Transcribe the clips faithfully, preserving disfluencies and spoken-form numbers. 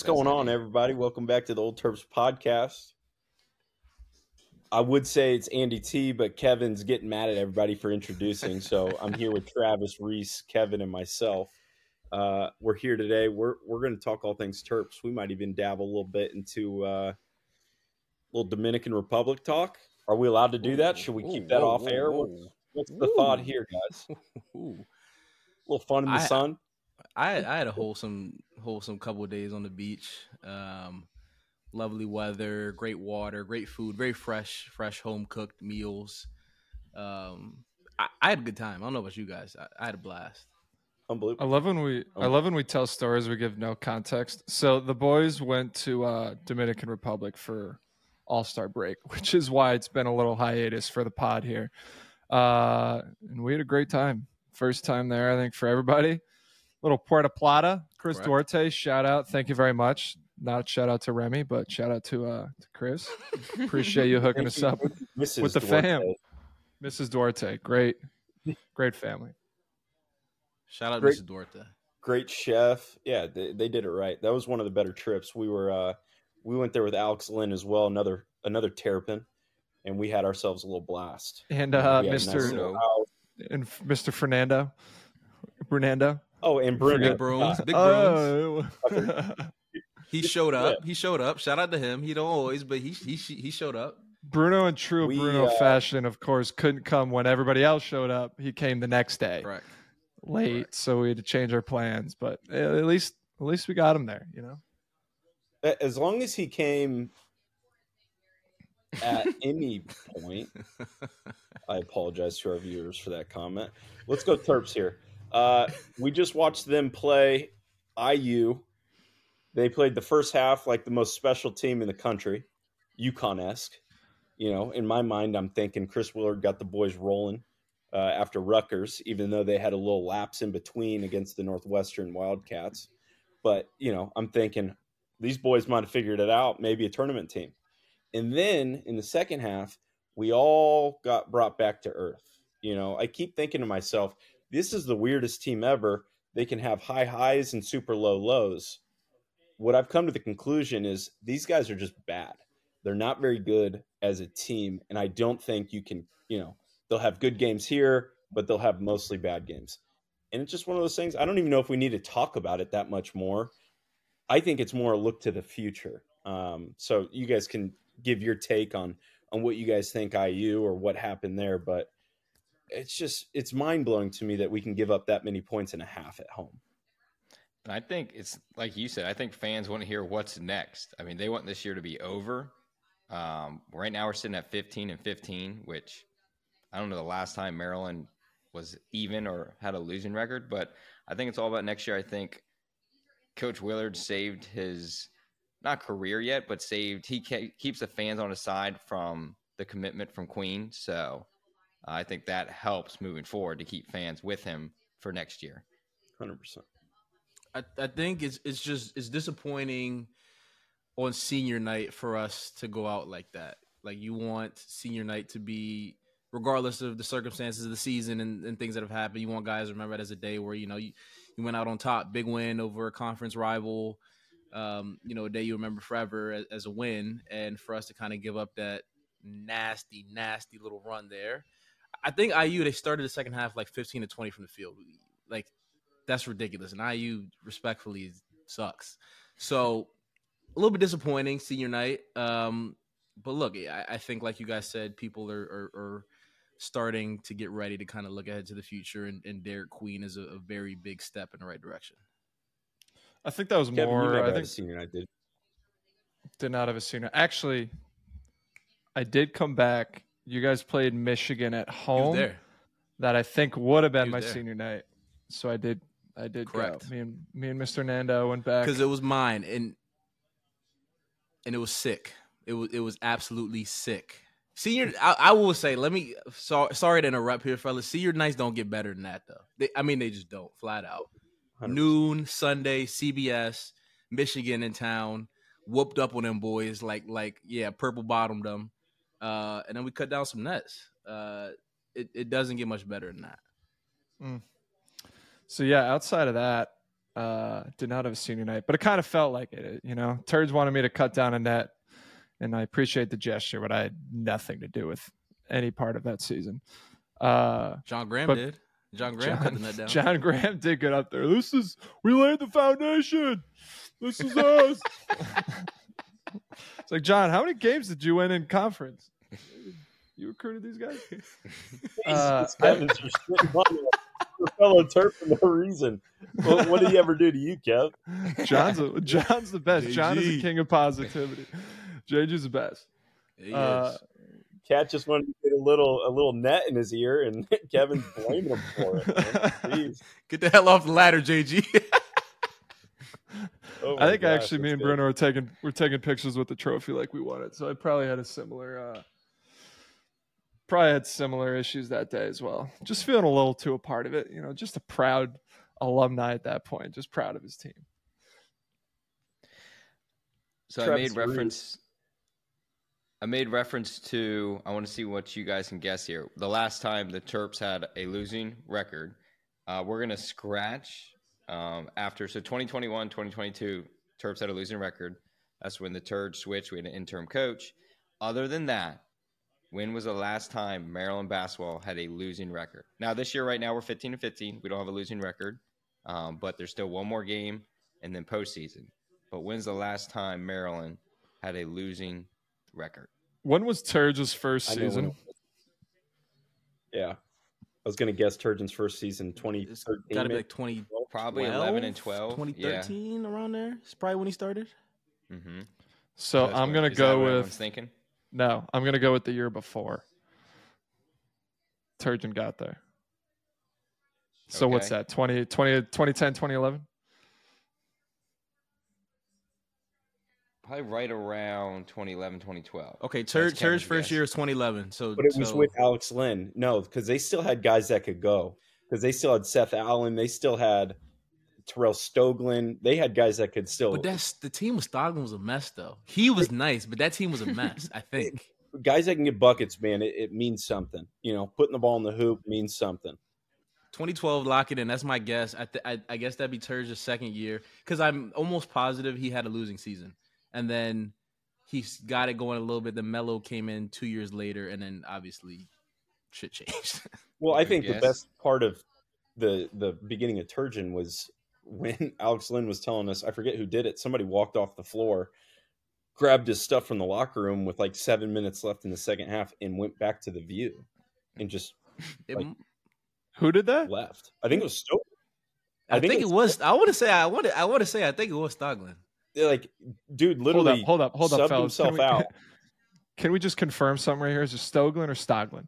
going on, everybody? Welcome back to the Old Terps podcast. I would say it's Andy T, but Kevin's getting mad at everybody for introducing. So I'm here with Travis, Reese, Kevin, and myself. Uh, we're here today. We're we're going to talk all things Terps. We might even dabble a little bit into uh, a little Dominican Republic talk. Are we allowed to do that? Should we keep that whoa, off whoa, air? whoa. What's, what's the thought here, guys? A little fun in the I, sun. I I had a wholesome wholesome couple of days on the beach. Um, lovely weather, great water, great food, very fresh, fresh home cooked meals. Um, I, I had a good time. I don't know about you guys. I, I had a blast. Unbelievable. I love when we I love when we tell stories we give no context. So the boys went to uh, Dominican Republic for All-Star break, which is why it's been a little hiatus for the pod here. Uh, and we had a great time. First time there, I think, for everybody. Little Puerto Plata, Chris Correct. Duarte, shout out. Thank you very much. Not shout out to Remy, but shout out to uh, to Chris. Appreciate you hooking us up Missus with the Duarte. fam. Missus Duarte, great, great family. Shout out Great. Missus Duarte. Great chef. Yeah, they, they did it right. That was one of the better trips. We were uh, we went there with Alex Lynn as well, another another Terrapin, and we had ourselves a little blast. And uh, We had a Mister nice little house. and Mister Fernando, Fernando. Oh, and Bruno. Big Brooms, Big Brooms. Oh, He showed up. He showed up. Shout out to him. He don't always, but he he he showed up. Bruno in true We, Bruno uh, fashion, of course, couldn't come when everybody else showed up. He came the next day, Correct. late, Correct. so we had to change our plans. But at least, at least we got him there, you know. As long as he came at any point, I apologize to our viewers for that comment. Let's go Terps here. Uh, we just watched them play I U. They played the first half like the most special team in the country, UConn-esque. You know, in my mind, I'm thinking Chris Willard got the boys rolling uh, after Rutgers, even though they had a little lapse in between against the Northwestern Wildcats. But, you know, I'm thinking these boys might have figured it out, maybe a tournament team. And then in the second half, we all got brought back to earth. You know, I keep thinking to myself, this is the weirdest team ever. They can have high highs and super low lows. What I've come to the conclusion is these guys are just bad. They're not very good as a team, and I don't think you can, you know, they'll have good games here, but they'll have mostly bad games. And it's just one of those things. I don't even know if we need to talk about it that much more. I think it's more a look to the future. Um, so you guys can give your take on on what you guys think I U or what happened there, but it's just it's mind-blowing to me that we can give up that many points and a half at home. And I think it's like you said, I think fans want to hear what's next. I mean, they want this year to be over. Um, right now we're sitting at fifteen and fifteen, which I don't know the last time Maryland was even or had a losing record, but I think it's all about next year. I think Coach Willard saved his, not career yet, but saved, he ke- keeps the fans on his side from the commitment from Queen. So uh, I think that helps moving forward to keep fans with him for next year. one hundred percent. I, I think it's it's just it's disappointing on senior night for us to go out like that. Like you want senior night to be, regardless of the circumstances of the season and, and things that have happened, you want guys to remember it as a day where, you know, you, you went out on top, big win over a conference rival, um, you know, a day you remember forever as, as a win. And for us to kind of give up that nasty, nasty little run there. I think I U, they started the second half like fifteen to twenty from the field. Like, that's ridiculous. And I U respectfully sucks. So a little bit disappointing senior night. Um, but look, I, I think like you guys said, people are, are, are starting to get ready to kind of look ahead to the future. And, and Derek Queen is a, a very big step in the right direction. I think that was Kevin, you more. never I had think a senior night, did did not have a senior. Actually, I did come back. You guys played Michigan at He was home. there. That I think would have been He my was there. senior night. So I did. I did Correct. go. Me and me and Mister Nando went back. Because it was mine. And and it was sick. It was it was absolutely sick. Senior, I, I will say, let me. So, sorry to interrupt here, fellas. Senior nights don't get better than that, though. They, I mean, they just don't, flat out. one hundred percent. Noon Sunday, C B S, Michigan in town, whooped up on them boys like like yeah, purple bottomed them, uh, and then we cut down some nets. Uh, it it doesn't get much better than that. So yeah, outside of that, Uh, did not have a senior night, but it kind of felt like it. You know, Turds wanted me to cut down a net, and I appreciate the gesture, but I had nothing to do with any part of that season. Uh, John Graham but did. John Graham John, cut the net down. John Graham did get up there. This is we laid the foundation. This is us. It's like, John, how many games did you win in conference? You recruited these guys? uh, Kevin's just shitting on your fellow Terp for no reason. What, what did he ever do to you, Kev? John's a, John's the best. J G. John is the king of positivity. J G's the best. He Uh, is. Cat just wanted to get a little a little net in his ear, and Kevin's blaming him for it. Man. Jeez. Get the hell off the ladder, J G. Oh my I think gosh, actually me that's and good. Bruno were taking we're taking pictures with the trophy like we won it. So I probably had a similar uh probably had similar issues that day as well. Just feeling a little too a part of it, you know, just a proud alumni at that point, just proud of his team. So Travis I made Reed. reference. I made reference to. I want to see what you guys can guess here. The last time the Terps had a losing record, uh, we're gonna scratch um, after. So twenty twenty-one, twenty twenty-two, Terps had a losing record. That's when the Terps switched. We had an interim coach. Other than that, when was the last time Maryland basketball had a losing record? Now this year, right now, we're fifteen and fifteen. We don't have a losing record, um, but there's still one more game and then postseason. But when's the last time Maryland had a losing record? When was Turge's first I know when season? it was. Yeah. I was going to guess Turgeon's first season, twenty It's thirteen. got to be maybe? like twenty Probably eleven and twelve. twenty thirteen, around there. It's probably when he started. Yeah. Mm-hmm. So That's I'm what- gonna is that go what with everyone's thinking. no, I'm gonna go with the year before Turgeon got there. So what's Okay. that? twenty, twenty, twenty ten, twenty eleven? Probably right around twenty eleven, twenty twelve. Okay, Tur- That's Kevin's Turge's first guess. year is twenty eleven. So, But it was so- with Alex Lynn. No, because they still had guys that could go. Because they still had Seth Allen. They still had Terrell Stoglin. They had guys that could still. But that's the team with Stoglin was a mess, though. He was nice, but that team was a mess. I think. guys that can get buckets, man, it, it means something. You know, putting the ball in the hoop means something. twenty twelve, lock it in. That's my guess. I th- I, I guess that'd be Turge's second year because I'm almost positive he had a losing season, and then he's got it going a little bit. The Melo came in two years later, and then obviously shit changed. Well, I Good think the guess. best part of the the beginning of Turgeon was when Alex Lynn was telling us, I forget who did it. Somebody walked off the floor, grabbed his stuff from the locker room with like seven minutes left in the second half, and went back to the view and just It- Like- Who did that? left. I think it was Stoke. I, think, it it's- was. I want to say. I want to. I want to say. I think it was Stoglin. They're like, dude, Hold literally up, hold up, hold up, subbed fellas. Can himself we, out. can we just confirm something right here? Is it Stoglin or Stoglin?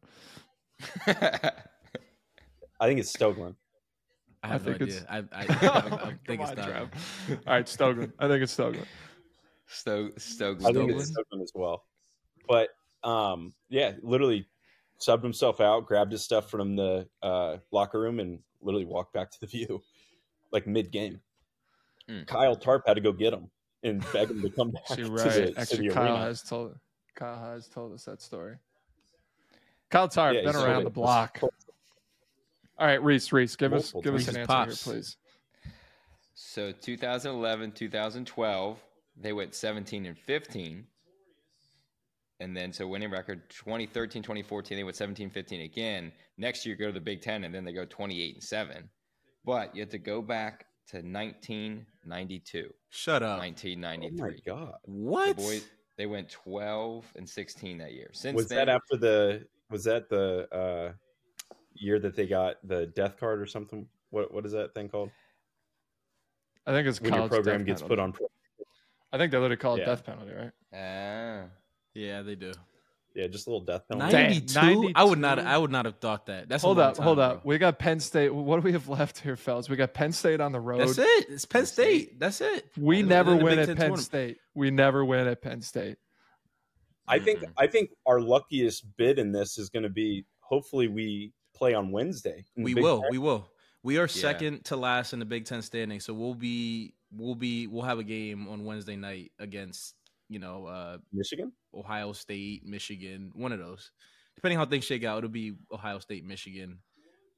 I think it's Stoglin. I I have think no it's- idea. I, I, I, I Come think it's on, Stoglin. Trav. All right, Stoglin. I think it's Stoglin. Sto- Stokes. I think Stoglin? it's Stoglin as well. But um, yeah, literally subbed himself out, grabbed his stuff from the uh, locker room, and literally walked back to the view, like mid game. Mm. Kyle Tarp had to go get him and beg him to come back Actually, to right. the, to Actually, the Kyle arena. has told Kyle has told us that story. Kyle Tarp, Yeah, been he's around told the it. block. All right, Reese, Reese, give us Multiple give us times. an Reese's answer Pops. here, please. So twenty eleven, twenty twelve, they went seventeen and fifteen. And then, so winning record, twenty thirteen, twenty fourteen, they went seventeen, fifteen again. Next year, go to the Big Ten, and then they go twenty-eight and seven. But you have to go back to nineteen ninety-two, Shut up. nineteen Oh my ninety-three. god! The What? boys, they went twelve and sixteen that year. Since Was then, that after the? Was that the uh, year that they got the death card or something? What what is that thing called? I think it's When your college program death gets penalty. put on. Pro- I think they literally call it Yeah. death penalty, right? Ah. Yeah, they do. Yeah, just a little death penalty. Dang, ninety-two? I would not. ninety-two? I would not have thought that. That's a Hold long up, time, hold bro. up. We got Penn State. What do we have left here, fellas? We got Penn State on the road. That's it. It's Penn Penn State. State. That's it. We In the- never in the win Big at Ten Penn tournament. State. We never win at Penn State. I think Mm-mm. I think our luckiest bid in this is going to be hopefully we play on Wednesday. in the We Big will. Ten. We will. We are second to last in the Big Ten standing, so we'll be we'll be we'll have a game on Wednesday night against you know uh, Michigan. Ohio State, Michigan, one of those. Depending how things shake out, it'll be Ohio State, Michigan.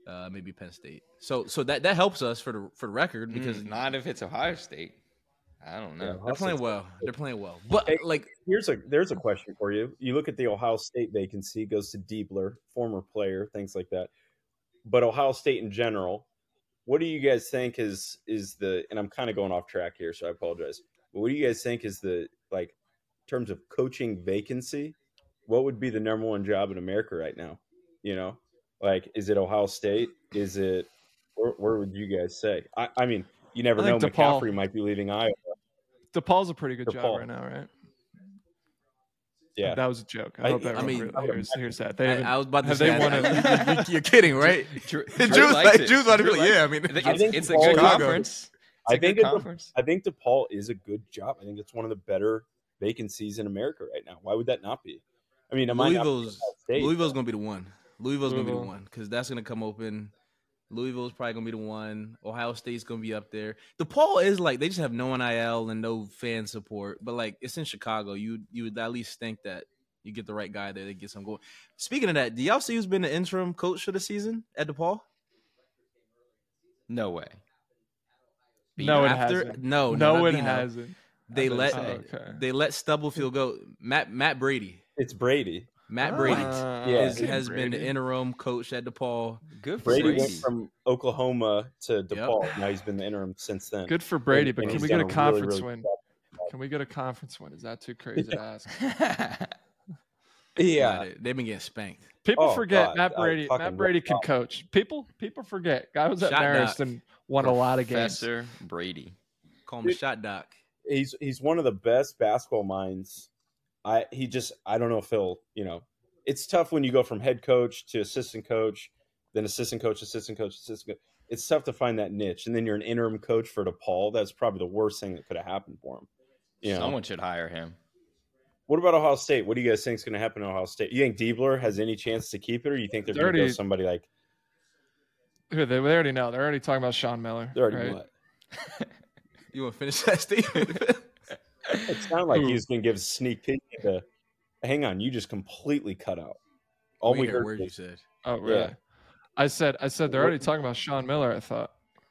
uh, maybe Penn State. So so that, that helps us for the for the record because Mm, not if it's Ohio State. I don't know. Yeah, they're Ohio playing State's- well. They're playing well. But Hey, like Here's a there's a question for you. You look at the Ohio State vacancy, goes to Diebler, former player, things like that. But Ohio State in general, what do you guys think is is the? And I'm kind of going off track here, so I apologize. But what do you guys think is the like in terms of coaching vacancy? What would be the number one job in America right now? You know, like is it Ohio State? Is it where, where would you guys say? I, I mean, you never I know. think DePaul- McCaffrey might be leaving Iowa. DePaul's a pretty good DePaul. job right now, right? Yeah, That was a joke. I, I- hope I everyone mean- really hears, hears that. They I, haven't- I was about to have say, they won I- a- you're kidding, right? Drew, Drew's Drew likes like, it. Drew's about to be Drew like, yeah. I likes mean, it. I think I it's, think it's a DePaul good is- conference. It's I a think good it's a- conference. I think DePaul is a good job. I think it's one of the better vacancies in America right now. Why would that not be? I mean, it might not be Louisville's Ohio State, Louisville's gonna be the one. Louisville's gonna be Louisville. the one because that's gonna come open. Louisville's probably gonna be the one. Ohio State's gonna be up there. DePaul is like they just have no N I L and no fan support, but like it's in Chicago. You you would at least think that you get the right guy there to get some going. Speaking of that, do y'all see who's been the interim coach for the season at DePaul? No way. No, it After hasn't. no No, not it Bino. hasn't. They I was let gonna Oh, say. okay. they let Stubblefield go. Matt Matt Brady. It's Brady. Matt Ah, Brady Yeah. is, has been the Brady. interim coach at DePaul. Good for Brady, Brady. went from Oklahoma to DePaul. Now he's been the interim since then. Good for Brady, And- but and can he's we get a done really, conference really win? good job. Can we get a conference win? Is that too crazy to ask? Yeah. Nah, they, they've been getting spanked. People Oh, forget God, Matt I Brady. fucking Matt Brady can love- coach. People people forget. Guy was at Shot Marist doc. and won a lot of games. Professor Brady. Call him the shot doc. He's he's one of the best basketball minds. I he just I don't know if he'll, you know, it's tough when you go from head coach to assistant coach, then assistant coach, assistant coach, assistant coach. It's tough to find that niche. And then you're an interim coach for DePaul. That's probably the worst thing that could have happened for him. You know? Someone should hire him. What about Ohio State? What do you guys think is going to happen to Ohio State? You think Diebler has any chance to keep it, or you think they're going to go Dirty. somebody like Who, They, they already know. They're already talking about Sean Miller. they're already right? what? You want to finish that statement? It sounded like Who? he was going to give a sneak peek. To, hang on, you just completely cut out. All we we hear heard words you was, said. Oh, really? Yeah. I said I said they're already talking about Sean Miller, I thought.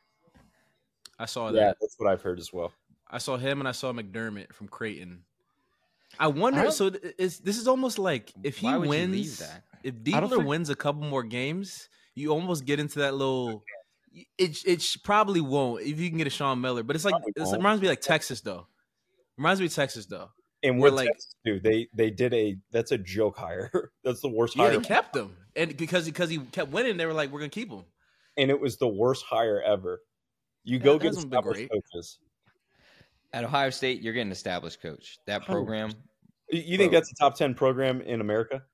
I saw yeah, that. that's what I've heard as well. I saw him and I saw McDermott from Creighton. I wonder. I don't- so th- is this is almost like if he Why would you wins, leave that? if I don't Diebler think- wins a couple more games, you almost get into that little. It it sh- probably won't if you can get a Sean Miller, but it's like Probably it's, it won't. reminds me like Texas though. Reminds me of Texas though. And We're what like- Texas do? They they did a that's a joke hire. That's the worst Yeah, hire, they kept him, and because because he kept winning, they were like, "We're gonna keep him." and it was the worst hire ever. You That go get hasn't been established great. coaches. At Ohio State, you're getting established coach. That Hundred program, You- You think Bro. that's a top ten program in America?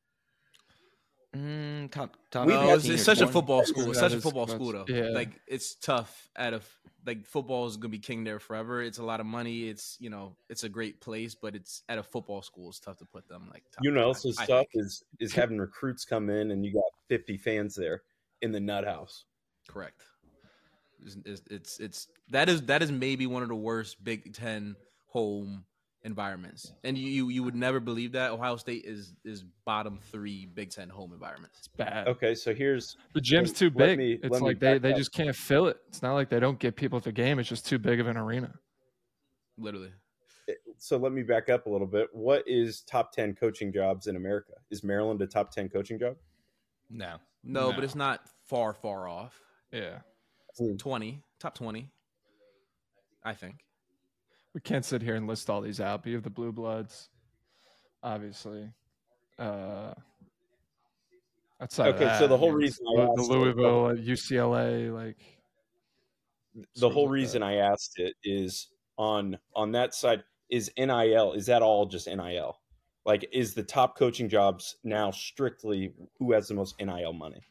mm, top top. We've No, had it's, fifteen it's or such a twenty. football school. It's That such a is- football that's- school though. yeah. Like it's tough. Out of like football is gonna be king there forever. It's a lot of money. It's you know it's a great place, but it's at a football school. It's tough to put them like. Top You know, I- also I stuff think. is is having recruits come in, and you got fifty fans there in the nut house. Correct. It's, it's it's it's that is that is maybe one of the worst Big Ten home environments, and you you, you would never believe that Ohio State is is bottom three Big Ten home environments. It's bad. Okay, so here's The gym's too Let big. me- it's let me like they, back they up. just can't fill it. It's not like they don't get people at the game. It's just too big of an arena. Literally, so let me back up a little bit. What is top ten coaching jobs in America? Is Maryland a top ten coaching job? No, no, No. but it's not far far off. Yeah. Twenty top twenty, I think. We can't sit here and list all these out. But you have the Blue Bloods, obviously. Uh, outside of Okay, so that, the whole you know, reason I the, asked the it- Louisville, uh, U C L A, like The schools whole like reason that. I asked it is on on that side is N I L. Is that all just N I L? Like, is the top coaching jobs now strictly who has the most N I L money?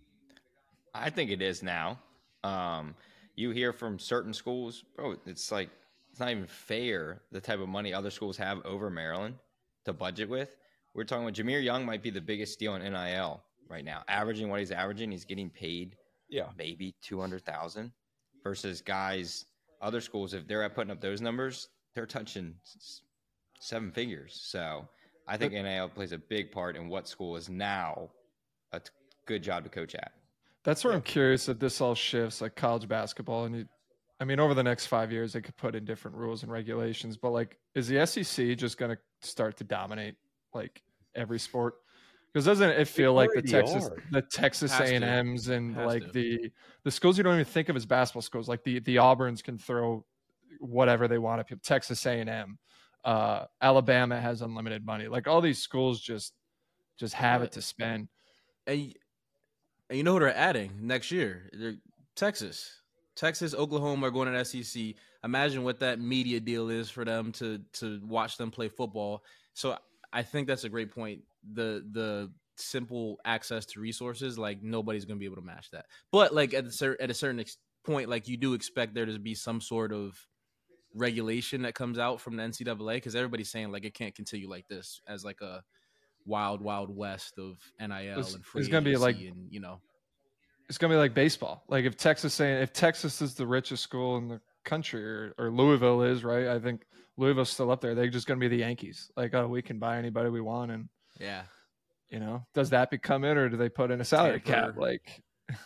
I think it is now. Um, you hear from certain schools, bro. It's like it's not even fair the type of money other schools have over Maryland to budget with. We're talking about Jameer Young might be the biggest steal in N I L right now, averaging what he's averaging. He's getting paid Yeah, maybe two hundred thousand versus guys. Other schools, if they're putting up those numbers, they're touching s- seven figures. So I think N I L plays a big part in what school is now a t- good job to coach at. That's where I'm curious if this all shifts, like college basketball. And you, I mean, over the next five years, they could put in different rules and regulations. But like, is the S E C just going to start to dominate like every sport? Because doesn't it feel like the Texas, are. the Texas Has A and to. M's and Has like to. the the schools you don't even think of as basketball schools, like the the Auburns can throw whatever they want at people. Texas A and M, uh, Alabama has unlimited money. Like all these schools just just have it to spend. And, and you know who they're adding next year? They're Texas. Texas, Oklahoma are going to the S E C. Imagine what that media deal is for them to to watch them play football. So I think that's a great point. The the simple access to resources, like nobody's going to be able to match that. But like at a certain at a certain ex- point, like you do expect there to be some sort of regulation that comes out from the N C double A, because everybody's saying like it can't continue like this as like a wild wild west of N I L It's- and free it's gonna be agency like- and you know. It's gonna be like baseball. Like if Texas saying if Texas is the richest school in the country, or, or Louisville is, right? I think Louisville's still up there. They're just gonna be the Yankees. Like, oh, we can buy anybody we want, and Yeah. you know, does that become it, or do they put in a salary cap? Tampa. Like,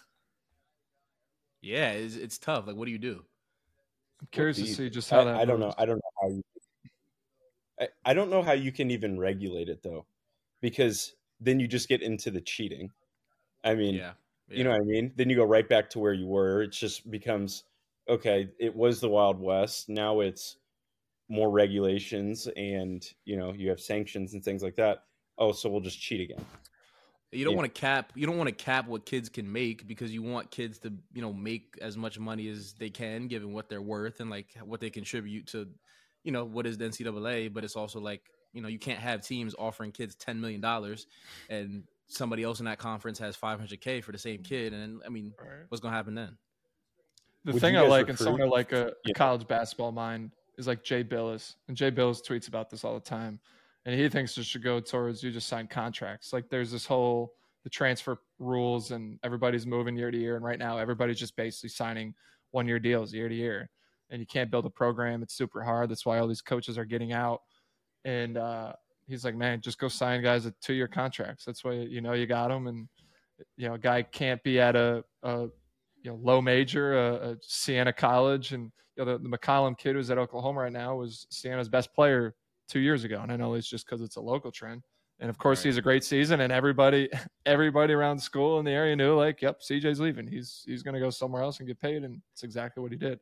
Yeah, it's, it's tough. Like, what do you do? I'm curious do to you- see just how I, that. I don't know. moves. I don't know how you. I, I don't know how you can even regulate it though, because then you just get into the cheating. I mean, Yeah. yeah. you know what I mean? Then you go right back to where you were. It just becomes okay. It was the Wild West. Now it's more regulations, and you know you have sanctions and things like that. Oh, so we'll just cheat again. You don't Yeah. want to cap. You don't want to cap what kids can make, because you want kids to, you know, make as much money as they can, given what they're worth and like what they contribute to, you know, what is the N C double A. But it's also like, you know, you can't have teams offering kids ten million dollars and somebody else in that conference has five hundred K for the same kid. And then, I mean, what's gonna happen then? The Would thing you I guys like in recruit? someone like a, a Yeah. college basketball mind is like Jay Billis, and Jay Billis tweets about this all the time, and he thinks it should go towards you just sign contracts. Like there's this whole the transfer rules, and everybody's moving year to year, and right now everybody's just basically signing one year deals year to year, and you can't build a program. It's super hard. That's why all these coaches are getting out, and uh, he's like, man, just go sign guys at two year contracts. That's why you know you got them, and you know a guy can't be at a, a you know, low major, a, a Siena College, and you know, the, the McCollum kid who's at Oklahoma right now was Siena's best player two years ago, and I know it's just because it's a local trend. And of course, Right. he's a great season, and everybody, everybody around school in the area knew, like, yep, C J's leaving. He's he's going to go somewhere else and get paid, and it's exactly what he did.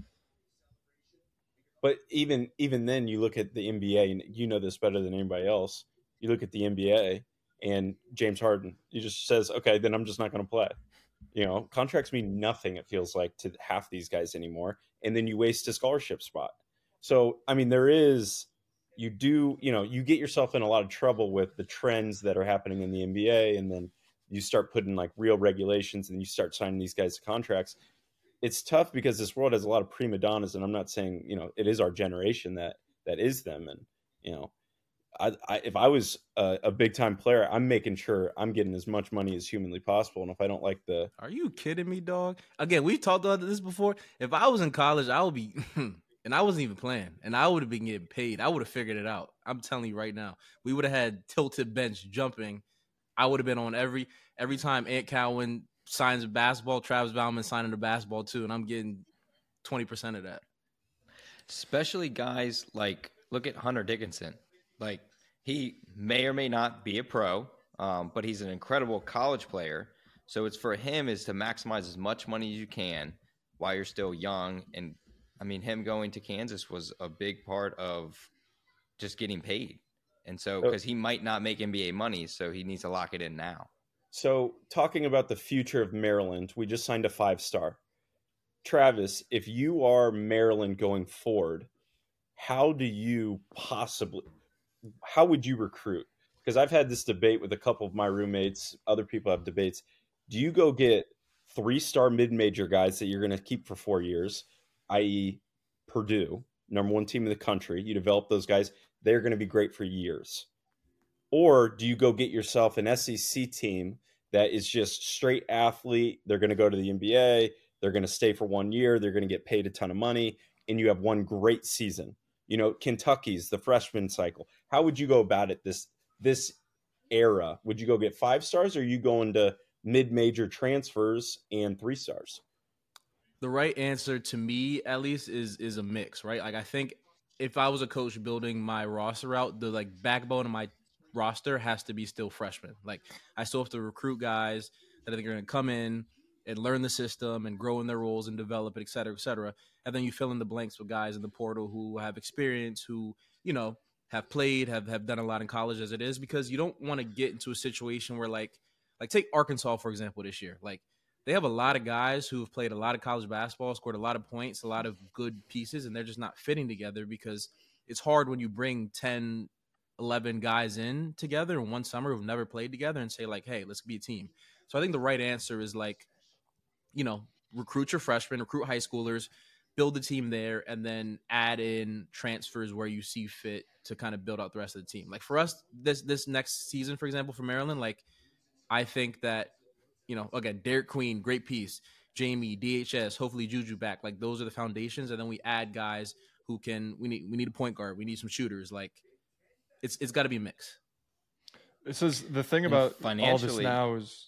But even even then, you look at the N B A, and you know this better than anybody else. You look at the N B A and James Harden. He just says, "Okay, then I'm just not going to play." You know, contracts mean nothing. It feels like to half these guys anymore, and then you waste a scholarship spot. So, I mean, there is you do you know you get yourself in a lot of trouble with the trends that are happening in the N B A, and then you start putting like real regulations, and you start signing these guys to contracts. It's tough because this world has a lot of prima donnas, and I'm not saying, you know, it is our generation that that is them. And, you know, I, I if I was a, a big time player, I'm making sure I'm getting as much money as humanly possible. And if I don't like the, Are you kidding me, dog? Again, we've talked about this before. If I was in college, I would be, and I wasn't even playing, and I would have been getting paid. I would have figured it out. I'm telling you right now, we would have had tilted bench jumping. I would have been on every every time Ant Cowan signs a basketball, Travis Bauman signing a basketball too, and I'm getting twenty percent of that. Especially guys like, look at Hunter Dickinson. Like, he may or may not be a pro, um, but he's an incredible college player. So it's for him is to maximize as much money as you can while you're still young. And I mean, him going to Kansas was a big part of just getting paid. And so, because he might not make N B A money, so he needs to lock it in now. so talking about the future of Maryland, we just signed a five star. Travis, if you are Maryland going forward, how do you possibly, how would you recruit? Because I've had this debate with a couple of my roommates. Other people have debates. Do you go get three-star mid-major guys that you're going to keep for four years, that is. Purdue, number one team in the country? You develop those guys. They're going to be great for years. Or do you go get yourself an S E C team that is just straight athlete? They're going to go to the N B A. They're going to stay for one year. They're going to get paid a ton of money. And you have one great season. You know, Kentucky's the freshman cycle. How would you go about it this this era? Would you go get five stars, or are you going to mid-major transfers and three stars? The right answer to me, at least, is is a mix, right? Like I think if I was a coach building my roster out, the like backbone of my roster has to be still freshmen. Like I still have to recruit guys that I think are going to come in and learn the system and grow in their roles and develop it, et cetera, et cetera. And then you fill in the blanks with guys in the portal who have experience, who, you know, have played, have, have done a lot in college as it is, because you don't want to get into a situation where like, like take Arkansas, for example, this year. Like they have a lot of guys who have played a lot of college basketball, scored a lot of points, a lot of good pieces, and they're just not fitting together because it's hard when you bring ten, eleven guys in together in one summer who've never played together and say like, hey, let's be a team. So I think the right answer is like, you know, recruit your freshmen, recruit high schoolers, build the team there, and then add in transfers where you see fit to kind of build out the rest of the team. Like for us, this this next season, for example, for Maryland, like I think that, you know, again, Derek Queen, great piece, Jamie, D H S, hopefully Juju back. Like those are the foundations, and then we add guys who can. We need we need a point guard, we need some shooters. Like it's it's got to be a mix. This is the thing about all this now is.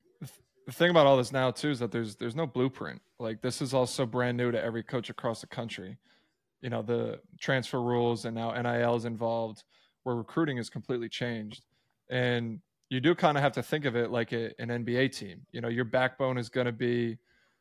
The thing about all this now too is that there's there's no blueprint. Like this is also brand new to every coach across the country. You know, the transfer rules and now N I L is involved, where recruiting is completely changed. And you do kind of have to think of it like a, an N B A team. You know, your backbone is going to be,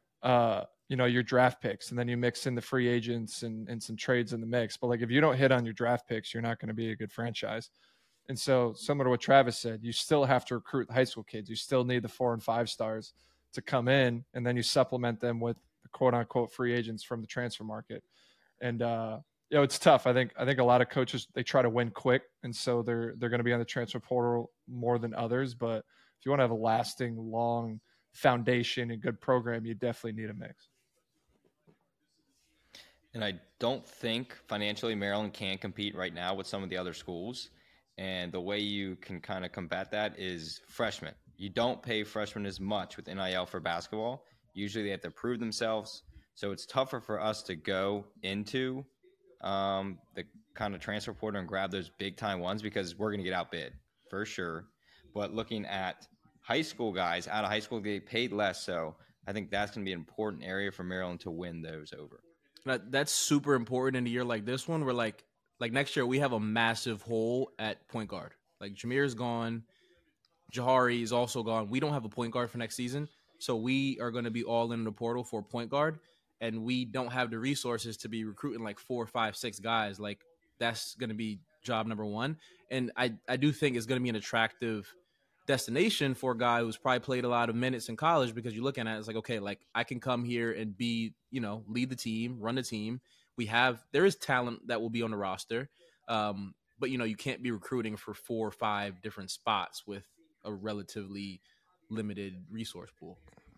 uh, you know, your draft picks, and then you mix in the free agents and, and some trades in the mix. But like if you don't hit on your draft picks, you're not going to be a good franchise. And so similar to what Travis said, you still have to recruit high school kids. You still need the four and five stars to come in, and then you supplement them with the quote unquote free agents from the transfer market. And, uh, you know, it's tough. I think, I think a lot of coaches, they try to win quick. And so they're, they're going to be on the transfer portal more than others. But if you want to have a lasting, long foundation and good program, you definitely need a mix. And I don't think financially Maryland can compete right now with some of the other schools. And the way you can kind of combat that is freshmen. You don't pay freshmen as much with N I L for basketball. Usually they have to prove themselves. So it's tougher for us to go into um, the kind of transfer portal and grab those big time ones because we're going to get outbid for sure. But looking at high school guys out of high school, they paid less. So I think that's going to be an important area for Maryland to win those over. That, that's super important in a year like this one where like, Like next year, we have a massive hole at point guard. Like Jameer is gone, Jahari is also gone. We don't have a point guard for next season, so we are going to be all in the portal for point guard, and we don't have the resources to be recruiting like four, five, six guys. Like that's going to be job number one, and I I do think it's going to be an attractive destination for a guy who's probably played a lot of minutes in college because you're looking at it, it's like okay, like I can come here and be you know lead the team, run the team. We have there is talent that will be on the roster, um, but you know you can't be recruiting for four or five different spots with a relatively limited resource pool.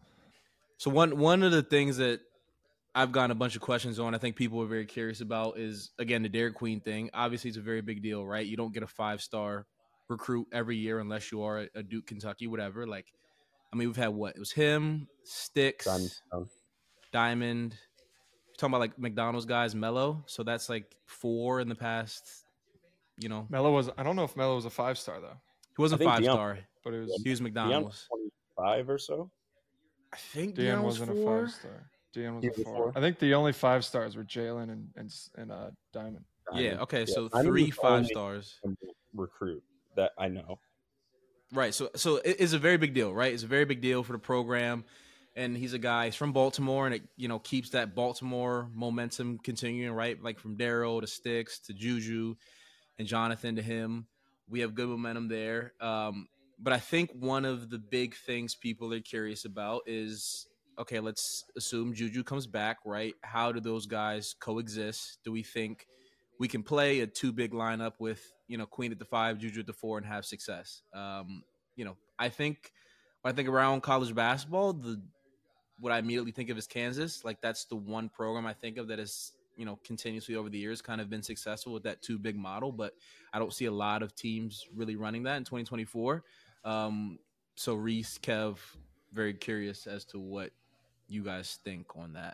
So one one of the things that I've gotten a bunch of questions on, I think people are very curious about, is again the Derek Queen thing. Obviously, it's a very big deal, right? You don't get a five star recruit every year unless you are a Duke, Kentucky, whatever. Like, I mean, we've had what it was him, Sticks, Diamond. Diamond. Talking about like McDonald's guys, Melo. So that's like four in the past, you know. Melo was, I don't know if Melo was a five star though. He wasn't five Deion, star, but it was, he was McDonald's. twenty-five or so. I think Deion Deion was wasn't four. a five star. Deion was He a was four. four. I think the only five stars were Jalen and and, and uh, Diamond. Yeah. Okay. Yeah, So Diamond three was the five only stars. Recruit that I know. Right. So so it- it's a very big deal, right? It's a very big deal for the program. And he's a guy, he's from Baltimore, and it, you know, keeps that Baltimore momentum continuing, right? Like from Daryl to Sticks to Juju and Jonathan to him. We have good momentum there. Um, but I think one of the big things people are curious about is, okay, let's assume Juju comes back, right? How do those guys coexist? Do we think we can play a two big lineup with, you know, Queen at the five, Juju at the four, and have success? Um, you know, I think when I think around college basketball, the what I immediately think of is Kansas. Like that's the one program I think of that has, you know, continuously over the years kind of been successful with that two big model, but I don't see a lot of teams really running that in twenty twenty-four. Um, so Reese, Kev, very curious as to what you guys think on that.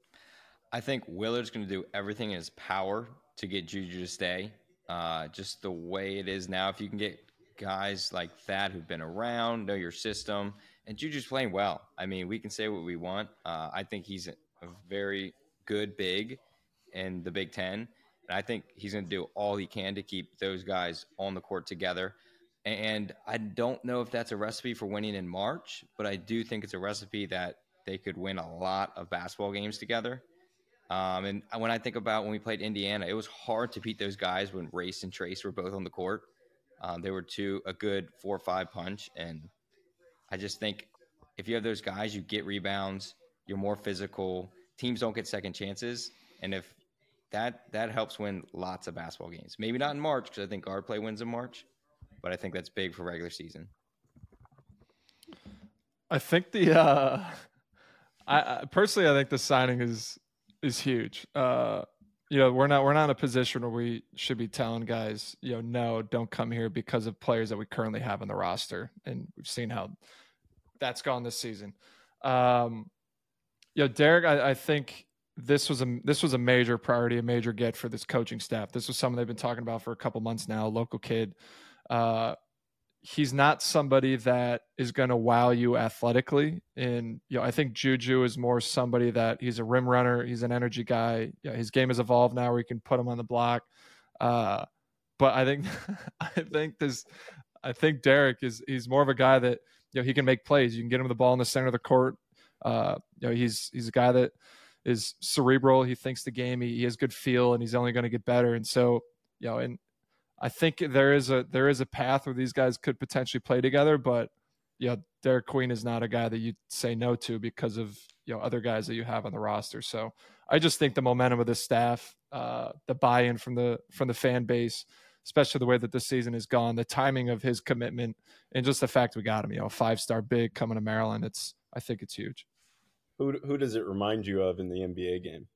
I think Willard's going to do everything in his power to get Juju to stay. Uh, just the way it is now, if you can get guys like that who've been around, know your system, and Juju's playing well. I mean, we can say what we want. Uh, I think he's a very good big in the Big Ten, and I think he's going to do all he can to keep those guys on the court together. And I don't know if that's a recipe for winning in March, but I do think it's a recipe that they could win a lot of basketball games together. Um, and when I think about when we played Indiana, it was hard to beat those guys when Race and Trace were both on the court. Um, they were two a good four or five punch, and I just think if you have those guys, you get rebounds, you're more physical. Teams don't get second chances, and if that that helps win lots of basketball games. Maybe not in March because I think guard play wins in March. But I think that's big for regular season. I think the uh, I, I personally I think the signing is is huge. Uh, you know, we're not we're not in a position where we should be telling guys, you know, no, don't come here because of players that we currently have on the roster, and we've seen how that's gone this season. Um, you know, Derek, I, I think this was a this was a major priority, a major get for this coaching staff. This was something they've been talking about for a couple months now. Local kid. Uh, he's not somebody that is going to wow you athletically. And, you know, I think Juju is more somebody that he's a rim runner. He's an energy guy. Yeah, his game has evolved now where you can put him on the block. Uh, but I think, I think this, I think Derek is, he's more of a guy that, you know, he can make plays. You can get him the ball in the center of the court. Uh, you know, he's, he's a guy that is cerebral. He thinks the game, he, he has good feel, and he's only going to get better. And so, you know, and, I think there is a there is a path where these guys could potentially play together, but you know, Derek Queen is not a guy that you say no to because of, you know, other guys that you have on the roster. So I just think the momentum of the staff, uh, the buy-in from the from the fan base, especially the way that this season has gone, the timing of his commitment, and just the fact we got him, you know, a five-star big coming to Maryland. It's I think it's huge. Who who does it remind you of in the N B A game?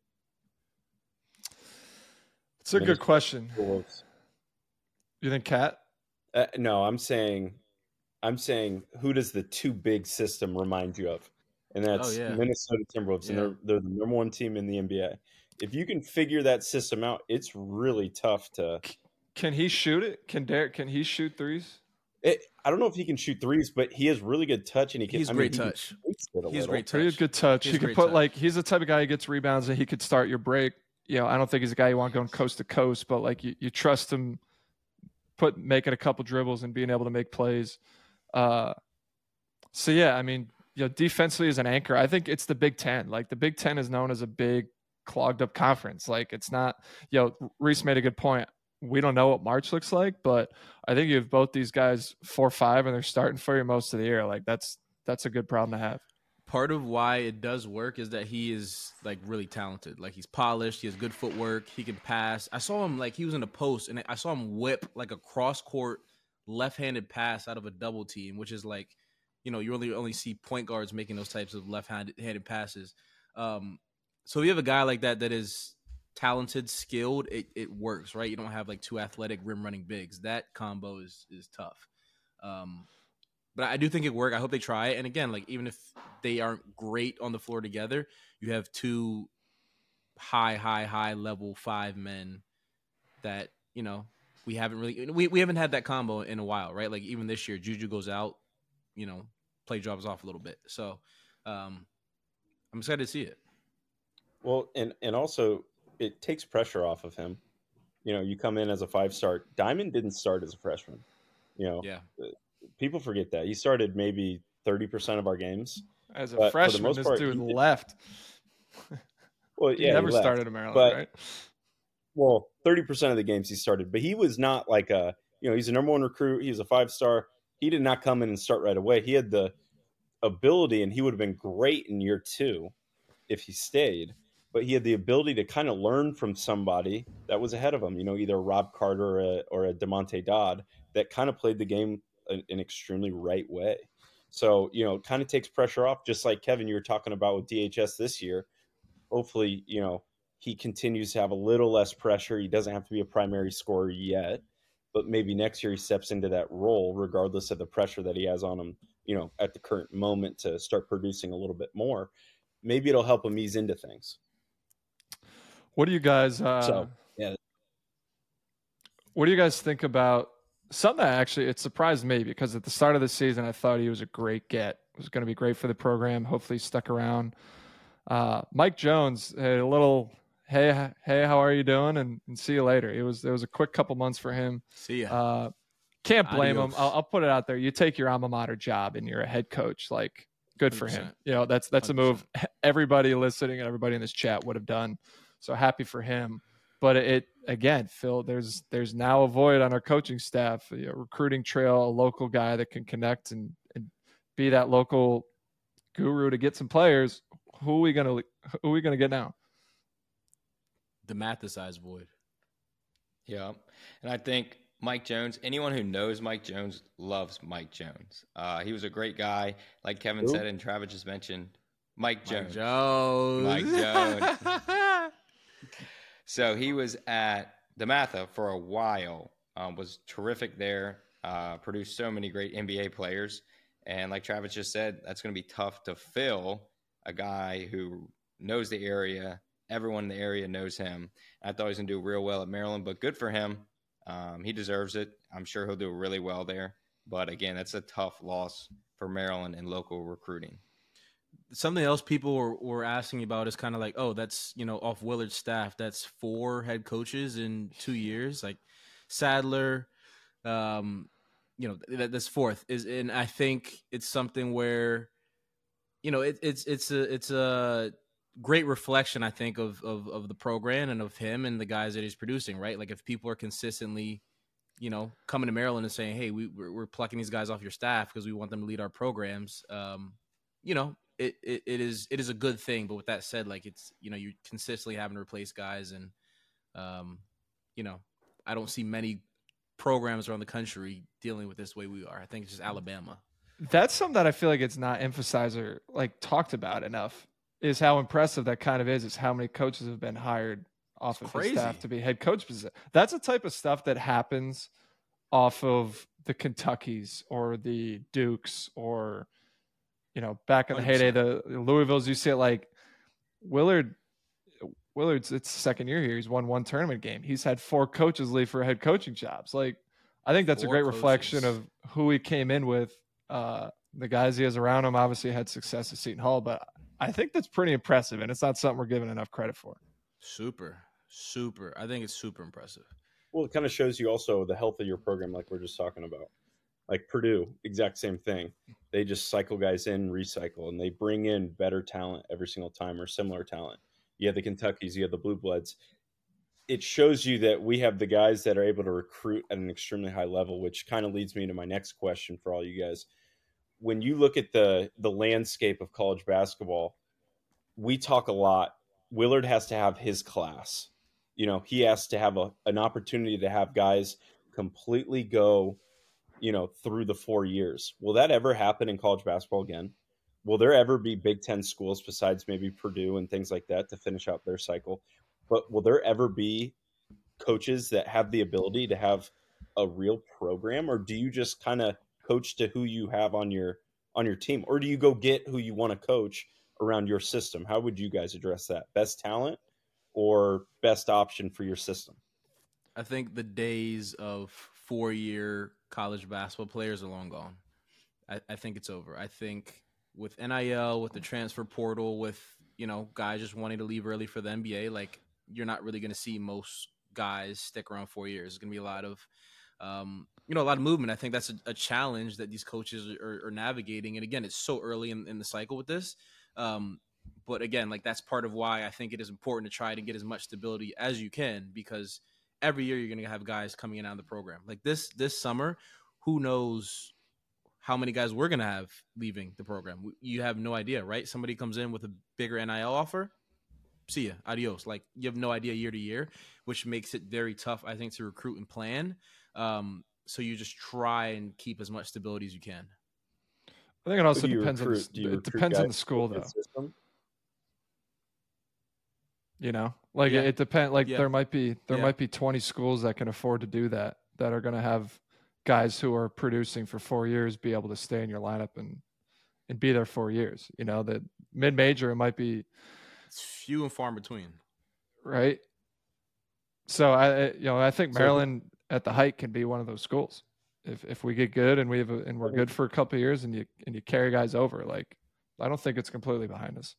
It's a good question. Wolves. You think Cat? Uh, no, I'm saying, I'm saying, who does the two big system remind you of? And that's oh, yeah. Minnesota Timberwolves, yeah. and they're they're the number one team in the N B A. If you can figure that system out, it's really tough to. Can he shoot it? Can Derek? Can he shoot threes? It, I don't know if he can shoot threes, but he has really good touch, and he can. He's I great mean, touch. He He's great touch. He has good touch. He, he can put touch. like he's the type of guy who gets rebounds and he could start your break. You know, I don't think he's a guy you want going coast to coast, but like you, you trust him. Put making a couple dribbles and being able to make plays. Uh, so yeah, I mean, you know, defensively as an anchor, I think it's the Big Ten. Like the Big Ten is known as a big clogged up conference. Like it's not, you know, Reese made a good point. We don't know what March looks like, but I think you have both these guys four, five, and they're starting for you most of the year. Like that's, that's a good problem to have. Part of why it does work is that he is like really talented. Like he's polished. He has good footwork. He can pass. I saw him like he was in a post and I saw him whip like a cross court left-handed pass out of a double team, which is like, you know, you only only see point guards making those types of left-handed handed passes. Um, so if you have a guy like that that is talented, skilled, it, it works, right? You don't have like two athletic rim running bigs. That combo is is tough. Um, But I do think it worked. I hope they try it. And again, like even if they aren't great on the floor together, you have two high, high, high level five men that, you know, we haven't really we, we haven't had that combo in a while, right? Like even this year, Juju goes out, you know, play drops off a little bit. So um, I'm excited to see it. Well, and and also it takes pressure off of him. You know, you come in as a five star. Diamond didn't start as a freshman. You know, Yeah. People forget that. He started maybe thirty percent of our games. As a but freshman, this part, dude left. Well, he yeah, never he left, started in Maryland, but, right? Well, thirty percent of the games he started. But he was not like a, you know, he's a number one recruit. He was a five-star. He did not come in and start right away. He had the ability, and he would have been great in year two if he stayed. But he had the ability to kind of learn from somebody that was ahead of him, you know, either Rob Carter or a, or a DeMonte Dodd that kind of played the game an extremely right way. So, you know, it kind of takes pressure off, just like Kevin, you were talking about with D H S this year. Hopefully, you know, he continues to have a little less pressure. He doesn't have to be a primary scorer yet, but maybe next year he steps into that role regardless of the pressure that he has on him, you know, at the current moment to start producing a little bit more. Maybe it'll help him ease into things. What do you guys uh, so, yeah. What do you guys think about something that actually it surprised me because at the start of the season I thought he was a great get. It was going to be great for the program. Hopefully, he stuck around. Uh, Mike Jones had a little hey hey how are you doing and, and see you later. It was it was a quick couple months for him. See ya. Uh, can't blame Adios. him. I'll, I'll put it out there. You take your alma mater job and you're a head coach. Like good for him. You know that's that's a move everybody listening and everybody in this chat would have done. So happy for him. But it again, Phil, there's there's now a void on our coaching staff, you know, recruiting trail, a local guy that can connect and, and be that local guru to get some players. Who are we gonna who are we gonna get now? The Mathis void. Yeah. And I think Mike Jones, anyone who knows Mike Jones loves Mike Jones. Uh, he was a great guy. Like Kevin Who? said and Travis just mentioned, Mike Jones. Mike Jones. Mike Jones. So he was at DeMatha for a while, um, was terrific there, uh, produced so many great N B A players. And like Travis just said, that's going to be tough to fill a guy who knows the area. Everyone in the area knows him. I thought he was going to do real well at Maryland, but good for him. Um, he deserves it. I'm sure he'll do really well there. But again, that's a tough loss for Maryland and local recruiting. Something else people were, were asking about is kind of like, oh, that's, you know, off Willard's staff. That's four head coaches in two years. Like Sadler, um, you know, that, that's fourth. Is and I think it's something where, you know, it, it's it's a it's a great reflection, I think, of, of of the program and of him and the guys that he's producing, right? Like if people are consistently, you know, coming to Maryland and saying, hey, we we're, we're plucking these guys off your staff because we want them to lead our programs, um, you know. It, it it is it is a good thing, but with that said, like it's, you know, you're consistently having to replace guys, and um, you know, I don't see many programs around the country dealing with this way we are. I think it's just Alabama. That's something that I feel like it's not emphasized or like talked about enough. Is how impressive that kind of is. Is how many coaches have been hired off It's of the crazy. staff to be head coach position. That's a type of stuff that happens off of the Kentuckys or the Dukes or, you know, back in the one hundred heyday, percent. the Louisville's, you see it like Willard, Willard's, it's second year here. He's won one tournament game. He's had four coaches leave for head coaching jobs. Like, I think that's Four a great reflection coaches. of who he came in with, uh, the guys he has around him. Obviously had success at Seton Hall, but I think that's pretty impressive. And it's not something we're giving enough credit for. Super, super. I think it's super impressive. Well, it kind of shows you also the health of your program, like we're just talking about. Like Purdue, exact same thing. They just cycle guys in, recycle, and they bring in better talent every single time or similar talent. You have the Kentuckys, you have the Blue Bloods. It shows you that we have the guys that are able to recruit at an extremely high level, which kind of leads me to my next question for all you guys. When you look at the the landscape of college basketball, we talk a lot. Willard has to have his class. You know, he has to have a, an opportunity to have guys completely go, you know, through the four years. Will that ever happen in college basketball again? Will there ever be Big Ten schools besides maybe Purdue and things like that to finish out their cycle? But will there ever be coaches that have the ability to have a real program, or do you just kind of coach to who you have on your on your team, or do you go get who you want to coach around your system? How would you guys address that? Best talent or best option for your system? I think the days of four-year college basketball players are long gone. I, I think it's over. I think with N I L, with the transfer portal, with, you know, guys just wanting to leave early for the N B A, like, you're not really going to see most guys stick around four years. It's going to be a lot of, um, you know, a lot of movement. I think that's a, a challenge that these coaches are, are navigating. And again, it's so early in, in the cycle with this. Um, but again, like, that's part of why I think it is important to try to get as much stability as you can, because every year you're going to have guys coming in out of the program. Like this, this summer, who knows how many guys we're going to have leaving the program. You have no idea, right? Somebody comes in with a bigger N I L offer. See ya. Adios. Like, you have no idea year to year, which makes it very tough, I think, to recruit and plan. Um, so you just try and keep as much stability as you can. I think it also Do you depends recruit- on do you the, it recruit depends on the guys school with though. the system? You know, like Yeah. it, it depends. Like Yeah. there might be there Yeah. might be twenty schools that can afford to do that, that are going to have guys who are producing for four years be able to stay in your lineup and and be there four years. You know, the mid major it might be It's few and far in between. right. So I I- you know I think So- Maryland at the height can be one of those schools. if if we get good and we have a, and we're good for a couple of years and you and you carry guys over, like I don't think it's completely behind us.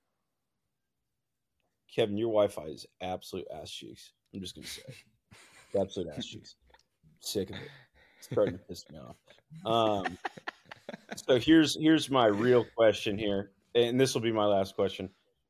Kevin, your Wi-Fi is absolute ass cheeks. I'm just gonna say, absolute ass cheeks. Sick of it. It's starting to piss me off. Um, so here's here's my real question here, and this will be my last question.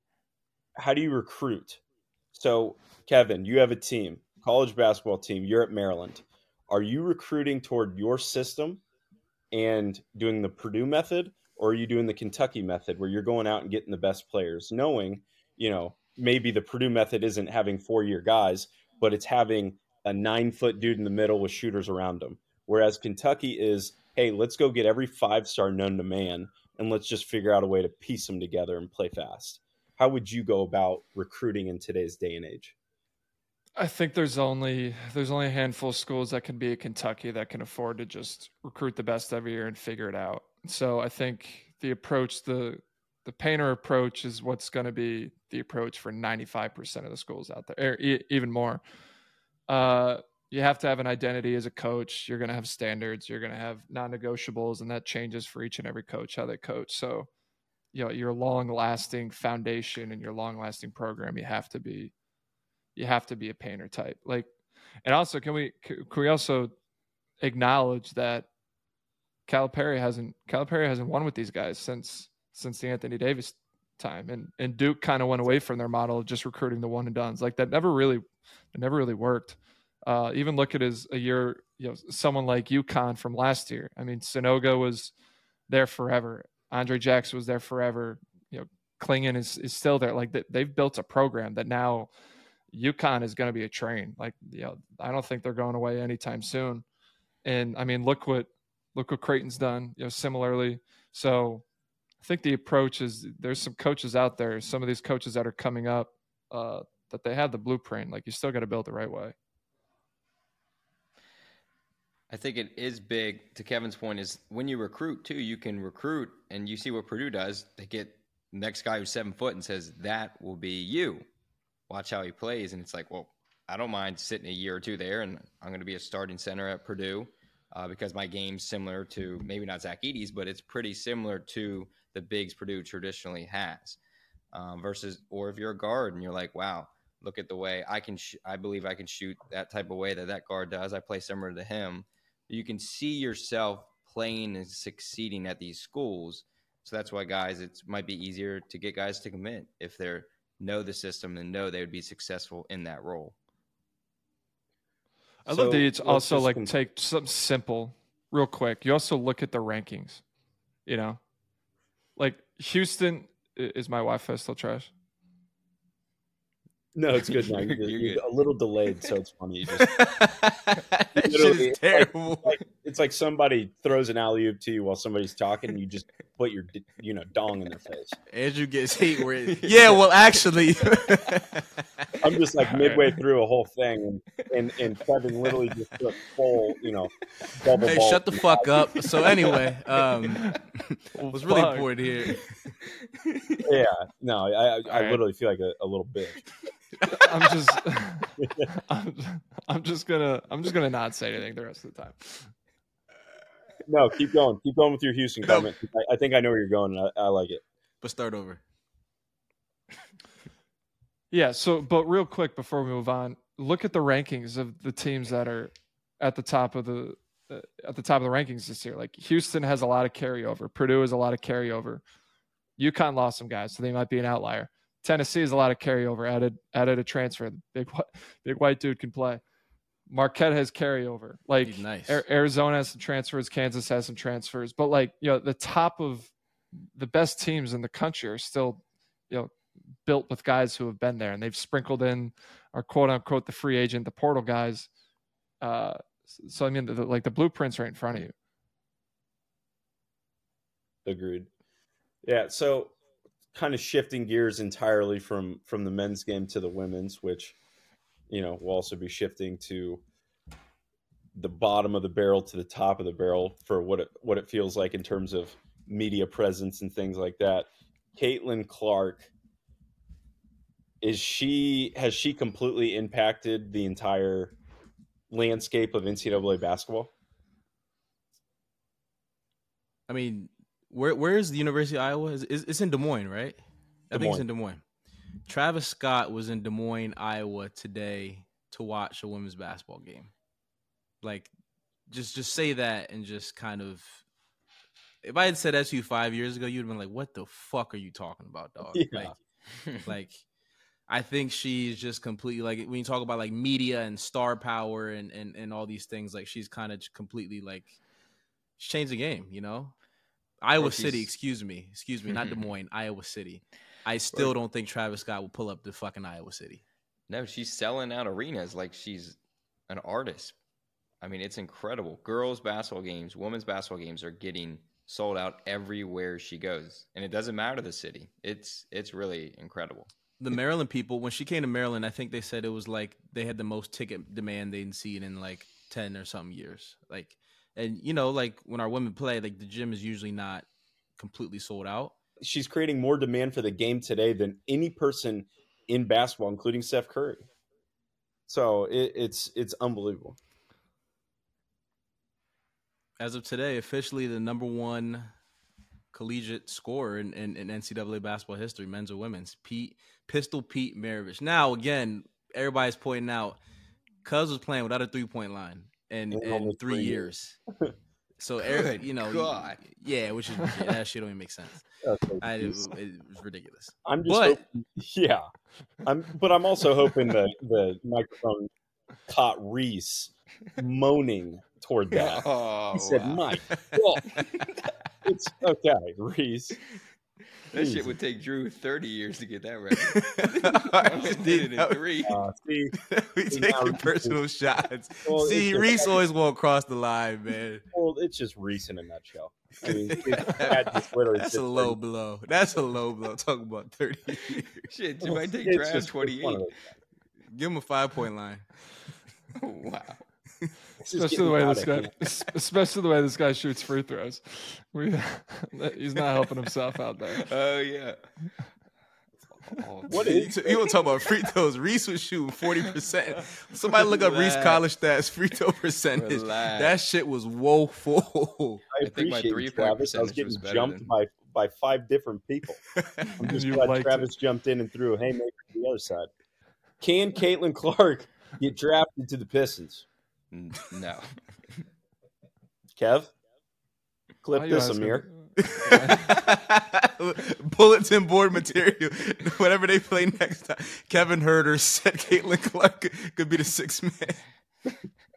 How do you recruit? So, Kevin, you have a team, college basketball team. You're at Maryland. Are you recruiting toward your system and doing the Purdue method, or are you doing the Kentucky method where you're going out and getting the best players, knowing, you know, maybe the Purdue method isn't having four-year guys, but it's having a nine-foot dude in the middle with shooters around him. Whereas Kentucky is, hey, let's go get every five-star known to man, and let's just figure out a way to piece them together and play fast. How would you go about recruiting in today's day and age? I think there's only there's only a handful of schools that can be at Kentucky that can afford to just recruit the best every year and figure it out. So I think the approach, the the Painter approach, is what's going to be the approach for ninety-five percent of the schools out there, or e- even more. Uh, you have to have an identity as a coach. You're going to have standards. You're going to have non-negotiables, and that changes for each and every coach how they coach. So, you know, your long-lasting foundation and your long-lasting program, you have to be. You have to be a Painter type. Like, and also, can we can we also acknowledge that Calipari hasn't Calipari hasn't won with these guys since since the Anthony Davis time, and and Duke kind of went away from their model of just recruiting the one and dones. Like that never really, it never really worked. Uh, even look at his a year, you know, someone like UConn from last year. I mean, Sanogo was there forever. Andre Jackson was there forever. You know, Klingon is is still there. Like that, they've built a program that now. UConn is going to be a train. Like, you know, I don't think they're going away anytime soon. And I mean, look what look what Creighton's done, you know, similarly. So I think the approach is there's some coaches out there, some of these coaches that are coming up, uh, that they have the blueprint. Like, you still got to build the right way. I think it is big, to Kevin's point, is when you recruit too, you can recruit, and you see what Purdue does. They get the next guy who's seven foot and says, that will be you. Watch how he plays. And it's like, well, I don't mind sitting a year or two there, and I'm going to be a starting center at Purdue uh, because my game's similar to, maybe not Zach Edey's, but it's pretty similar to the bigs Purdue traditionally has. Um, versus, or if you're a guard and you're like, wow, look at the way I can, sh- I believe I can shoot that type of way that that guard does. I play similar to him. You can see yourself playing and succeeding at these schools. So that's why, guys, it might be easier to get guys to commit if they're know the system and know they would be successful in that role. I so love that it's also like comp- take something simple real quick. You also look at the rankings, you know, like Houston. Is my Wi-Fi still trash? No, it's good now. You're, you're, you're good. A little delayed, so it's funny. You just, That's just terrible. Like, like, it's like somebody throws an alley-oop to you while somebody's talking, and you just put your, you know, dong in their face. Andrew gets hate where it, yeah, well, actually. I'm just like midway through a whole thing, and, and, and Kevin literally just took full, you know, double Hey, ball. shut the fuck up. So anyway, um, what's really important here. Yeah, no, I, I, I right. literally feel like a, a little bitch. I'm just, I'm, I'm just gonna, I'm just gonna not say anything the rest of the time. No, keep going, keep going with your Houston no. comment. I, I think I know where you're going. And I, I like it. But start over. Yeah. So, but real quick before we move on, look at the rankings of the teams that are at the top of the uh, at the top of the rankings this year. Like Houston has a lot of carryover. Purdue has a lot of carryover. UConn lost some guys, so they might be an outlier. Tennessee has a lot of carryover, added added a transfer. Big big white dude can play. Marquette has carryover. Like nice. Arizona has some transfers. Kansas has some transfers. But like, you know, the top of the best teams in the country are still, you know, built with guys who have been there, and they've sprinkled in our quote unquote the free agent, the portal guys. Uh, so I mean, the, the, like the blueprints right in front of you. Agreed. Yeah. So, kind of shifting gears entirely from from the men's game to the women's, which, you know, will also be shifting to the bottom of the barrel to the top of the barrel for what it what it feels like in terms of media presence and things like that. Caitlin Clark, is she has she completely impacted the entire landscape of N C double A basketball? I mean, where where is the University of Iowa? Is it's in Des Moines, right? I Des think it's Moines. in Des Moines. Travis Scott was in Des Moines, Iowa today to watch a women's basketball game. Like, just just say that and just kind of. If I had said that to you five years ago, you'd have been like, "What the fuck are you talking about, dog?" Yeah. Like, like, I think she's just completely like when you talk about like media and star power and and and all these things, like she's kind of completely like she's changed the game, you know. Iowa City, excuse me, excuse me, not Des Moines, Iowa City. I still don't think Travis Scott will pull up to fucking Iowa City. No, she's selling out arenas like she's an artist. I mean, it's incredible. Girls basketball games, women's basketball games are getting sold out everywhere she goes, and it doesn't matter the city. It's it's really incredible. The Maryland people, when she came to Maryland, I think they said it was like they had the most ticket demand they'd seen in like ten or something years. Like, and you know, like when our women play, like the gym is usually not completely sold out. She's creating more demand for the game today than any person in basketball, including Steph Curry. So it, it's it's unbelievable. As of today, officially the number one collegiate scorer in, in, in N C double A basketball history, men's or women's, Pete Pistol Pete Maravich. Now, again, everybody's pointing out, Cuz was playing without a three-point line in, in three years. So, Good you know, God. yeah, which is yeah, that shit don't even make sense. I, it, was, it was ridiculous. I'm just, but, hoping, yeah, I'm, but I'm also hoping that the microphone caught Reese moaning toward that. Oh, he said, wow. "Mike, well, it's okay, Reese." That Easy. Shit would take Drew thirty years to get that right. Did it in three. Uh, see, we see, taking now, personal shots. well, see, just, Reese always won't cross the line, man. Well, it's just Reese in a nutshell. I mean, just that's a low there. blow. That's a low blow. Talking about thirty years. Shit, you might take Trav twenty-eight. Give him a five point line. Oh, wow. Especially the way this guy, especially the way this guy shoots free throws. We, he's not helping himself out there. Oh yeah. Oh, what is you want to talk about free throws? Reese was shooting forty percent. Somebody look up Relax. Reese college stats free throw percentage. Relax. That shit was woeful. I, I think my three point percentage I was getting was jumped than... by by five different people. I'm just glad Travis it. jumped in and threw a haymaker to the other side. Can Caitlin Clark get drafted to the Pistons? No. Kev? Clip this, Amir. Bulletin board material. Whatever they play next time. Kevin Huerter said Caitlin Clark could be the sixth man.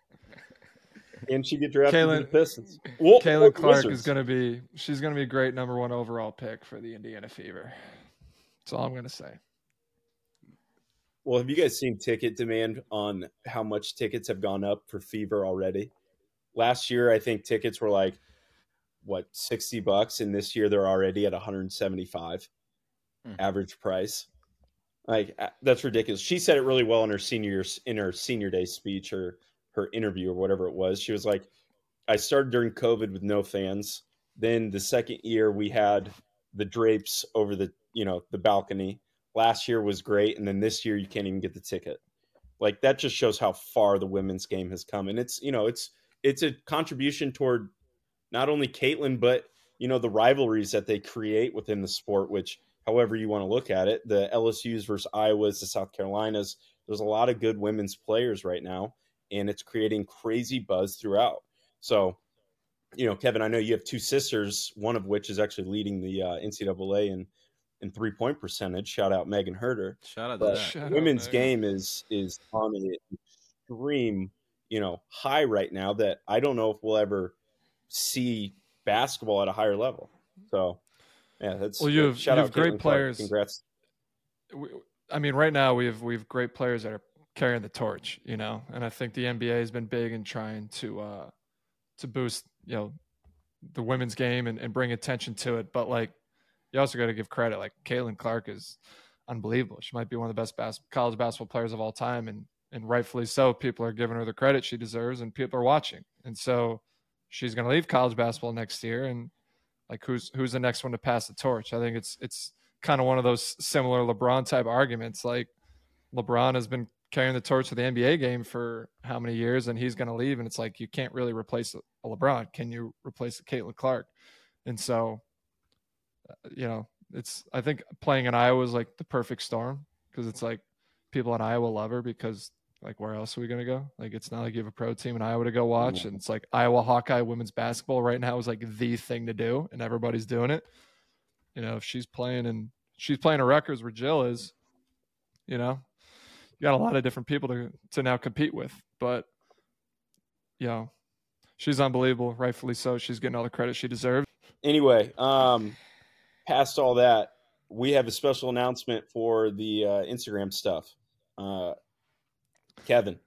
And she get drafted Caitlin, to the Pistons. Whoa, Caitlin Clark Wizards. is going to be – she's going to be a great number one overall pick for the Indiana Fever. That's all I'm going to say. Well, have you guys seen ticket demand on how much tickets have gone up for Fever already? Last year, I think tickets were like, what, sixty bucks, and this year they're already at one hundred seventy-five mm. average price. Like, that's ridiculous. She said it really well in her senior in her senior day speech or her interview or whatever it was. She was like, I started during COVID with no fans. Then the second year we had the drapes over the, you know, the balcony. Last year was great, and then this year you can't even get the ticket. Like, that just shows how far the women's game has come. And it's, you know, it's it's a contribution toward not only Caitlin, but, you know, the rivalries that they create within the sport, which, however you want to look at it, the L S Us versus Iowas, the South Carolinas, there's a lot of good women's players right now, and it's creating crazy buzz throughout. So, you know, Kevin, I know you have two sisters, one of which is actually leading the uh, N C double A in in three-point percentage. Shout out Megan Huerter. Shout out to that. Shout women's out, game is is on an extreme, you know, high right now that I don't know if we'll ever see basketball at a higher level. So, yeah, that's well. You have, shout you out have great Caitlin players. Clark. Congrats. We, I mean, right now we have we have great players that are carrying the torch, you know, and I think the N B A has been big in trying to uh, to boost, you know, the women's game and, and bring attention to it. But like, you also got to give credit. Like, Caitlin Clark is unbelievable. She might be one of the best bas- college basketball players of all time, and and rightfully so. People are giving her the credit she deserves, and people are watching. And so she's going to leave college basketball next year, and like, who's who's the next one to pass the torch? I think it's it's kind of one of those similar LeBron type arguments. Like, LeBron has been carrying the torch of the N B A game for how many years, and he's going to leave, and it's like, you can't really replace a LeBron. Can you replace a Caitlin Clark? And so, you know, it's I think playing in Iowa is like the perfect storm because it's like people in Iowa love her because like where else are we going to go? Like it's not like you have a pro team in Iowa to go watch. And it's like Iowa Hawkeye women's basketball right now is like the thing to do and everybody's doing it. You know, if she's playing and she's playing her records where Jill is, you know, you got a lot of different people to, to now compete with. But, you know, she's unbelievable, rightfully so. She's getting all the credit she deserves. Anyway, um, past all that, we have a special announcement for the uh, Instagram stuff. Uh, Kevin.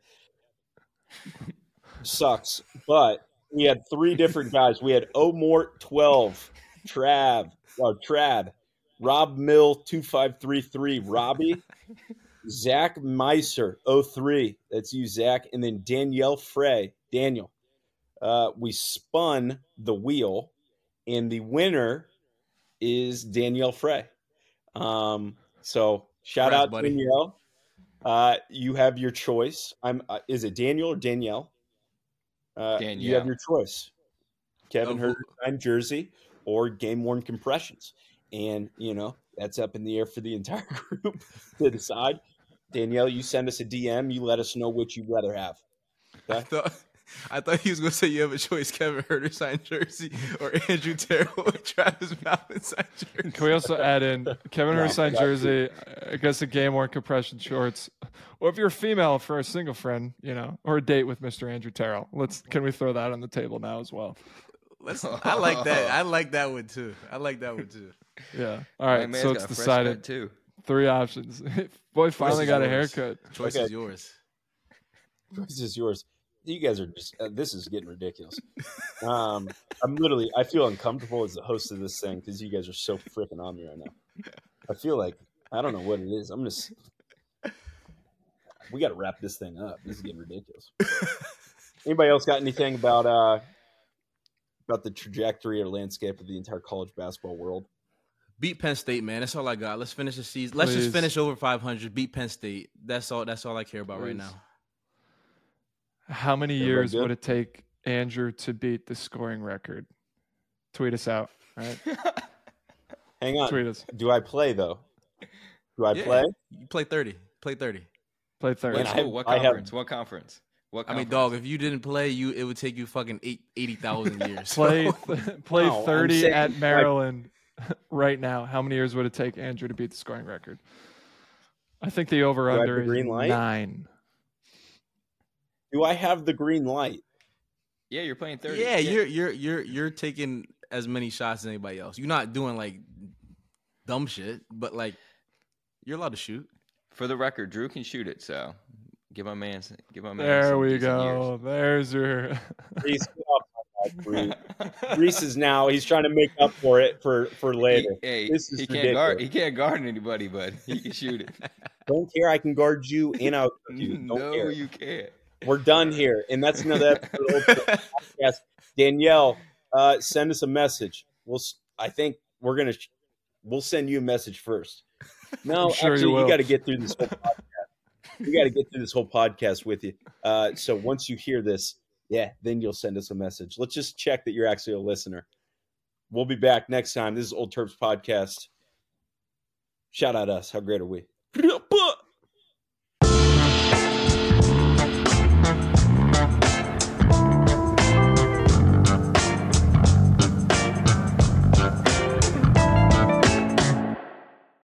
Sucks. But we had three different guys. We had Omort twelve, Trav, or Trad, Rob Mill two five three three, Robbie, Zach Meiser oh three. That's you, Zach. And then Danielle Frey. Daniel. Uh, we spun the wheel, and the winner is Danielle Frey. Um, so shout Congrats, out buddy. Danielle. Uh, you have your choice. I'm. Uh, is it Daniel or Danielle? Uh, Danielle. You have your choice. Kevin Oh, who- Herterstein jersey or game worn compressions, and you know that's up in the air for the entire group to decide. Danielle, you send us a D M. You let us know which you'd rather have. I Okay. thought I thought he was gonna say you have a choice: Kevin Herter signed jersey or Andrew Terrell or Travis Mountain signed jersey. Can we also add in Kevin No, Herter signed got you. jersey, I guess a game worn compression shorts, or if you're female for a single friend, you know, or a date with Mister Andrew Terrell. Let's can we throw that on the table now as well? Let's, I like that. I like that one too. I like that one too. Yeah. All My right. man's So got it's a fresh decided cut, too. three options. Boy finally is got a yours. haircut. Choice Okay. is yours. This is yours. You guys are just. Uh, this is getting ridiculous. Um, I'm literally. I feel uncomfortable as the host of this thing because you guys are so freaking on me right now. I feel like I don't know what it is. I'm just. We got to wrap this thing up. This is getting ridiculous. Anybody else got anything about uh about the trajectory or landscape of the entire college basketball world? Beat Penn State, man. That's all I got. Let's finish the season. Let's Please. just finish over five hundred. Beat Penn State. That's all. That's all I care about right Please. now. How many Everybody years good? would it take Andrew to beat the scoring record? Tweet us out. Right? Hang on. Tweet us. Do I play though? Do I Yeah. play? You play thirty. Play thirty. Play third. Man, Which I school? have- What I have- conference? What conference? What I mean, conference? dog. If you didn't play, you it would take you fucking eight, eighty thousand years. Play So- play No, I'm thirty saying, at like- Maryland right now. How many years would it take Andrew to beat the scoring record? I think the over Do I have under the is green light? nine. Do I have the green light? Yeah, you're playing thirty. yeah, you're you're you're you're taking as many shots as anybody else. You're not doing like dumb shit, but like you're allowed to shoot. For the record, Drew can shoot it, so give my man, give my man. There some we decent go. There's your. Reese, get off my back, Reese. years. Reese is now. He's trying to make up for it for for later. He, hey, This is he can't guard. ridiculous. He can't guard anybody, but he can shoot it. Don't care. I can guard you and out you. Don't no, care. you can't. We're done here, and that's another episode of the podcast. Danielle, uh, send us a message. We'll. s- I think we're gonna. sh- We'll send you a message first. No, I'm sure you actually, you, will. got to get through this whole podcast. We got to get through this whole podcast with you. Uh, so once you hear this, yeah, then you'll send us a message. Let's just check that you're actually a listener. We'll be back next time. This is Old Terps Podcast. Shout out us. How great are we?